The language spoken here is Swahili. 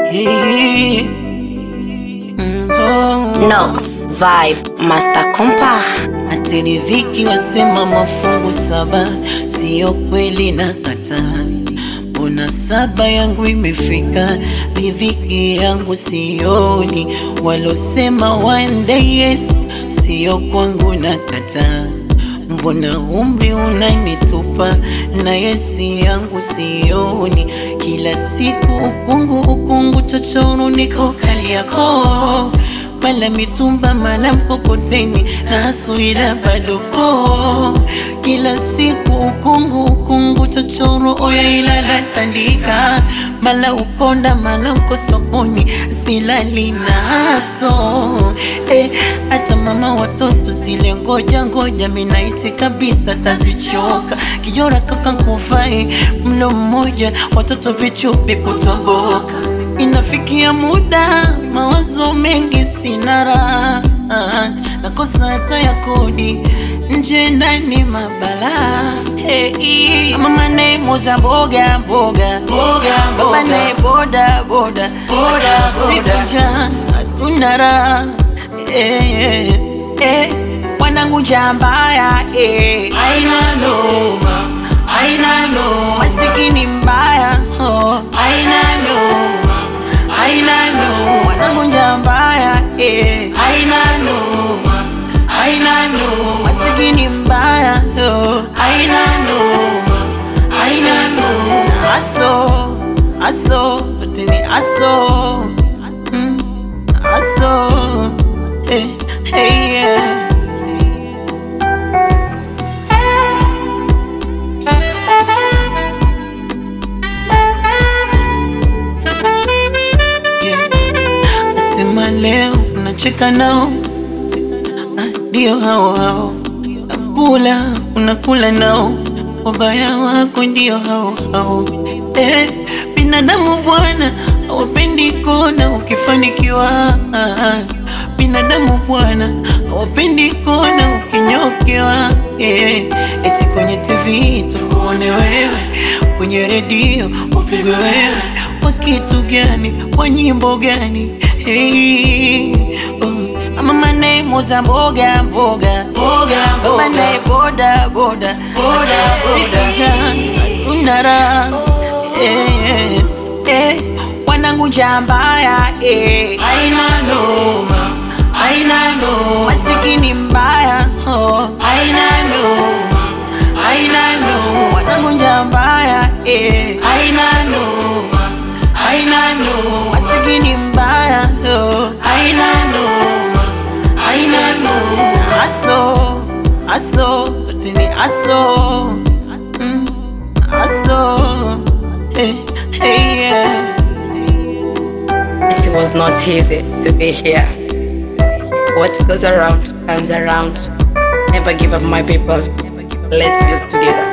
Yeah. Nox Vibe Master Compa. Ateni dhiki wasema mafungu saba, siyo kweli na kataa. Mbona saba yangu imefika, riziki yangu sioni. Walosema one day yes, siyo kwangu na kataa. Mbona umri unanitupa, na yesi yangu sioni. Kila siku ukungu chochono niko Kariakoo. Mala mitumba mala mkokoteni, na asuila bado po. Kila siku ukungu chochoro, oya ilala tandika. Mala ukonda mala uko sokoni, silali naso. Ata mama watoto zile ngoja minaisi kabisa tazichoka. Kijora kaka kufai mlo mmoja, watoto vichupi kutoboka. Inafikia muda mawazo mengi sina raha, nakosa hata ya kodi nje ndani mabala. Mama nae moza boga baba nae boda sikuja hatuna raha. Wanangu njambaya Aina noma, masikini mbaya aina noma, wanangu njambaya aina noma, masikini mbaya aina noma. Aso zote ni aso. Yeah. Asema leo unacheka nao, ndio hao unakula nao, wabaya wako ndio hao. Binadamu bwana hawapendi kona ukifanikiwa. Binadamu bwana hawapendi kona ukinyokewa. Eti kwenye TV tukuone wewe, kwenye redio upigwe wewe. Kwa kitu gani? Kwa nyimbo gani? Mama nae moza boga baba nae boda sikuja hatuna raha. Wanangu njambaya Aina noma, masikini mbaya aina noma, wanangu njambaya aina noma, masikini mbaya aina noma. Aso zote ni aso. Yeah. It was not easy to be here. What goes around comes around. Never give up, my people. Let's build together.